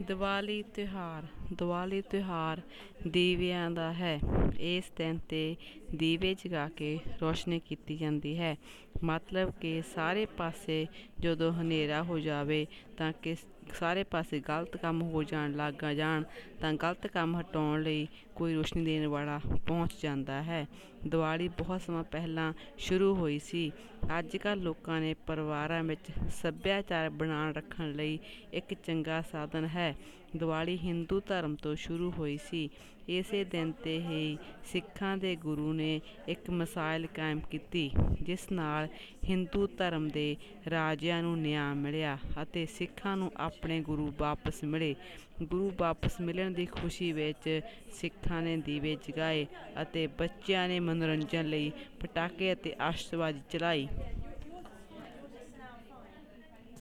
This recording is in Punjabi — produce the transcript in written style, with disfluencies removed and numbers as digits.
ਦੀਵਾਲੀ ਤਿਉਹਾਰ ਦੀਵਿਆਂ ਦਾ ਹੈ। ਇਸ ਦਿਨ 'ਤੇ ਦੀਵੇ ਜਗਾ ਕੇ ਰੋਸ਼ਨੀ ਕੀਤੀ ਜਾਂਦੀ ਹੈ। ਮਤਲਬ ਕਿ ਸਾਰੇ ਪਾਸੇ ਜਦੋਂ ਹਨੇਰਾ ਹੋ ਜਾਵੇ ਤਾਂ ਸਾਰੇ ਪਾਸੇ ਗਲਤ ਕੰਮ ਹੋ ਲੱਗ ਜਾਣ ਤਾਂ ਗਲਤ ਕੰਮ ਹਟਾਉਣ ਲਈ ਕੋਈ ਰੋਸ਼ਨੀ ਦੇਣ ਵਾਲਾ ਪਹੁੰਚ ਜਾਂਦਾ ਹੈ। ਦੀਵਾਲੀ ਬਹੁਤ ਸਮਾਂ ਪਹਿਲਾਂ ਸ਼ੁਰੂ ਹੋਈ ਸੀ। ਅੱਜ ਕੱਲ੍ਹ ਲੋਕਾਂ ਨੇ ਪਰਿਵਾਰਾਂ ਵਿੱਚ ਸੱਭਿਆਚਾਰ ਬਣਾਈ ਰੱਖਣ ਲਈ ਇੱਕ ਚੰਗਾ ਸਾਧਨ ਹੈ। ਦੀਵਾਲੀ ਹਿੰਦੂ ਧਰਮ ਤੋਂ ਸ਼ੁਰੂ ਹੋਈ ਸੀ। ਇਸੇ ਦਿਨ 'ਤੇ ਹੀ ਸਿੱਖਾਂ ਦੇ ਗੁਰੂ ਨੇ ਇੱਕ ਮਿਸਾਲ ਕਾਇਮ ਕੀਤੀ, ਜਿਸ ਨਾਲ ਹਿੰਦੂ ਧਰਮ ਦੇ ਰਾਜਿਆਂ ਨੂੰ ਨਿਆਂ ਮਿਲਿਆ ਅਤੇ ਸਿੱਖਾਂ ਨੂੰ ਆਪਣੇ ਗੁਰੂ ਵਾਪਸ ਮਿਲੇ। ਗੁਰੂ ਵਾਪਸ ਮਿਲਣ ਦੀ ਖੁਸ਼ੀ ਵਿੱਚ ਸਿੱਖਾਂ ਨੇ ਦੀਵੇ ਜਗਾਏ ਅਤੇ ਬੱਚਿਆਂ ਨੇ ਮਨੋਰੰਜਨ ਲਈ ਪਟਾਕੇ ਅਤੇ ਆਤਿਸ਼ਬਾਜ਼ੀ ਚਲਾਈ।